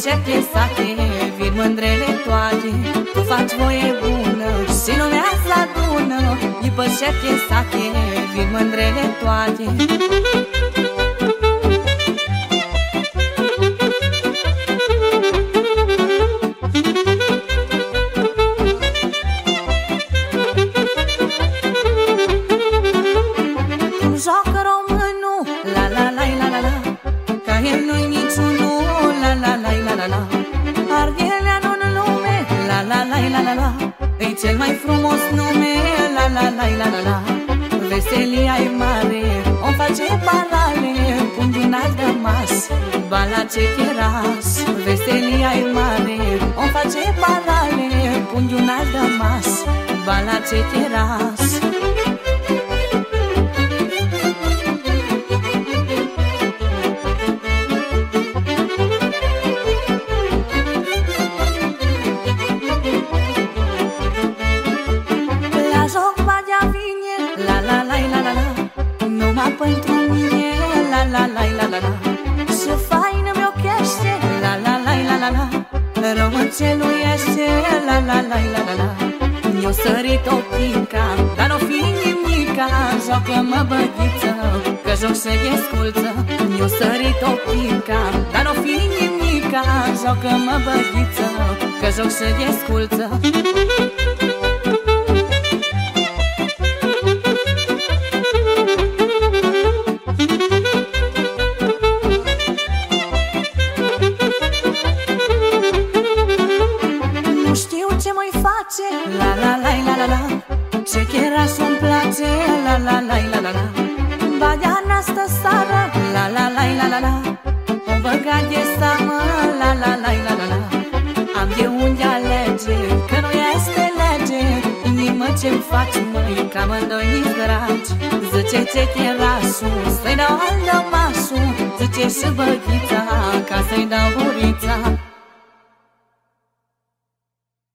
șepte sate, vin mândrele toate. Tu faci voie bună și lumea s-adună. După șepte sate, vin mândrele toate. Joacă românul, la la la la la la, ca el nu-i niciunul, la la la la la la. Argheleanu în lume, la la la la la la, e cel mai frumos nume, la la la la la la. Veselia e mare, om face parale, pun din alt rămas, bala ce cheras. Veselia e mare, om face parale, pun din alt rămas, bala ce cheras. Numai pentru mine, la la la la la la. Ce faină mi-o chește, la la la la la la. Românceluiește, la la la la la la. Eu sărit o pinca, dar n-o fi nimica. Joacă-mă băghiță, că joc să e sculță. Eu sărit o pinca, dar n-o fi nimica. Joacă-mă băghiță, că joc să e sculță. Nu știu ce mai face, la la la la la la. Ce cherașul-mi place, la la la la la la. Baiana stă sară, la la la la la la. O băgat de seamă, la la la la la la. Am de unde alege, că nu este lege. Inimă ce-mi faci, măi, că amândoi-i dragi. Zice ce cherașul, să-i dau al dămașul. Zice și băghița, ca să-i dau burița.